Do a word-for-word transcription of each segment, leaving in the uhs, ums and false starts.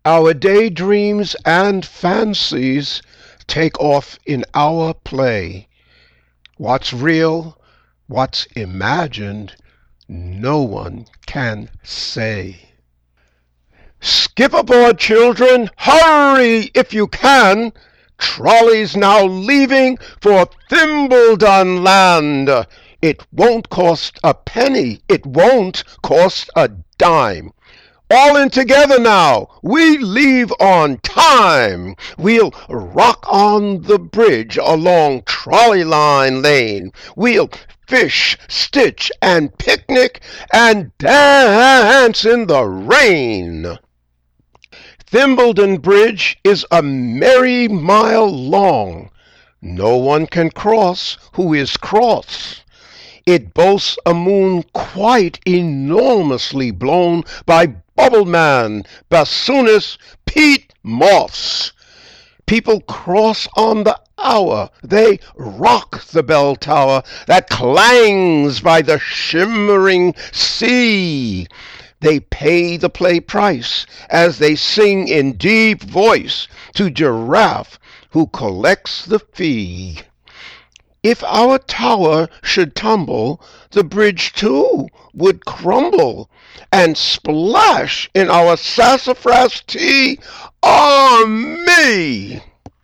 Our daydreams and fancies take off in our play. What's real, what's imagined, no one can say. Skip aboard, children! Hurry if you can! Trolley's now leaving for Thimbledon Land. It won't cost a penny, it won't cost a dime. All in together now, we leave on time. We'll rock on the bridge along Trolley Line Lane. We'll fish, stitch, and picnic, and dance in the rain. Thimbledon Bridge is a merry mile long. No one can cross who is cross. It boasts a moon quite enormously blown by Bubbleman, Bassoonist, Pete Moss. People cross on the hour. They rock the bell tower that clangs by the shimmering sea. They pay the play price as they sing in deep voice to Giraffe, who collects the fee. If our tower should tumble, the bridge too would crumble and splash in our sassafras tea. Ah, me!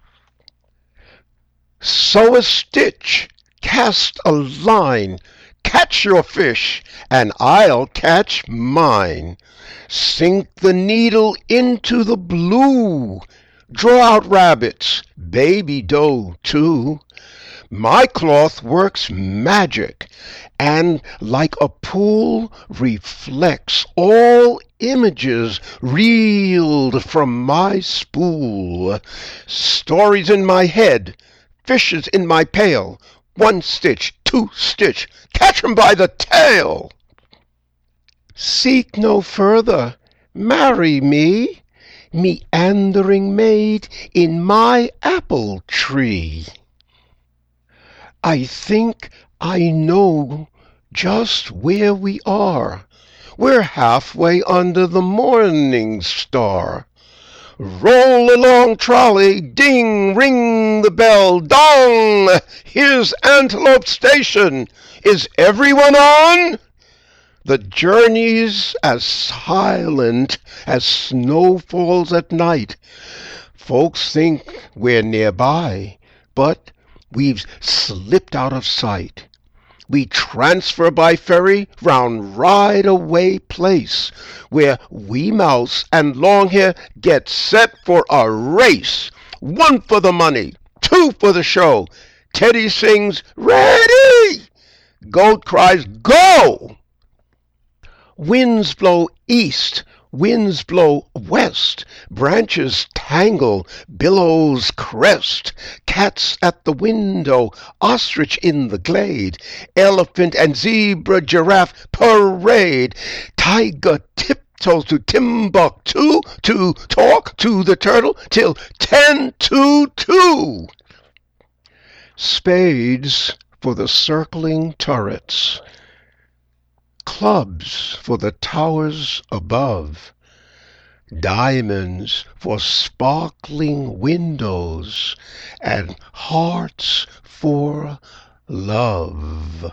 Sew a stitch, cast a line, catch your fish, and I'll catch mine. Sink the needle into the blue, draw out rabbits, baby doe too. My cloth works magic, and like a pool reflects all images reeled from my spool. Stories in my head, fishes in my pail, one stitch, two stitch, catch 'em by the tail. Seek no further, marry me, meandering maid in my apple tree. I think I know just where we are. We're halfway under the morning star. Roll along, trolley, ding, ring the bell, dong! Here's Antelope Station. Is everyone on? The journey's as silent as snow falls at night. Folks think we're nearby, but we've slipped out of sight. We transfer by ferry round Rideaway Place, where Wee Mouse and Longhair get set for a race. One for the money, two for the show. Teddy sings, "Ready!" Goat cries, "Go!" Winds blow east, winds blow west, branches tangle, billows crest, cats at the window, ostrich in the glade, elephant and zebra, giraffe parade, tiger tiptoes to Timbuktu to talk to the turtle till ten to two. Spades for the circling turrets, clubs for the towers above, diamonds for sparkling windows, and hearts for love.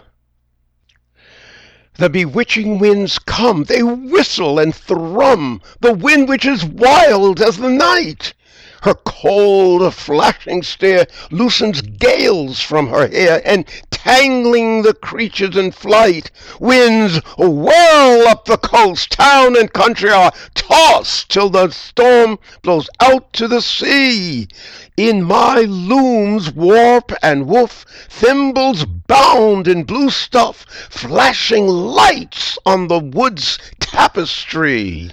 The bewitching winds come, they whistle and thrum, the wind which is wild as the night. Her cold, flashing stare loosens gales from her hair, entangling the creatures in flight. Winds whirl up the coast, town and country are tossed till the storm blows out to the sea. In my looms, warp and woof, thimbles bound in blue stuff, flashing lights on the wood's tapestry.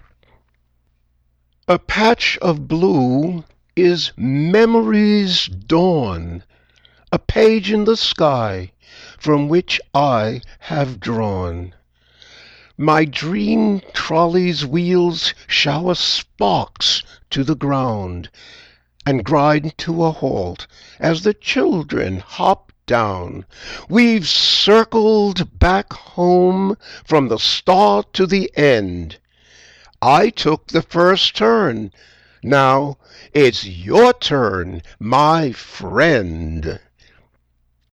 A patch of blue is memory's dawn, a page in the sky from which I have drawn. My dream trolley's wheels shower sparks to the ground and grind to a halt as the children hop down. We've circled back home from the start to the end. I took the first turn. Now it's your turn, my friend.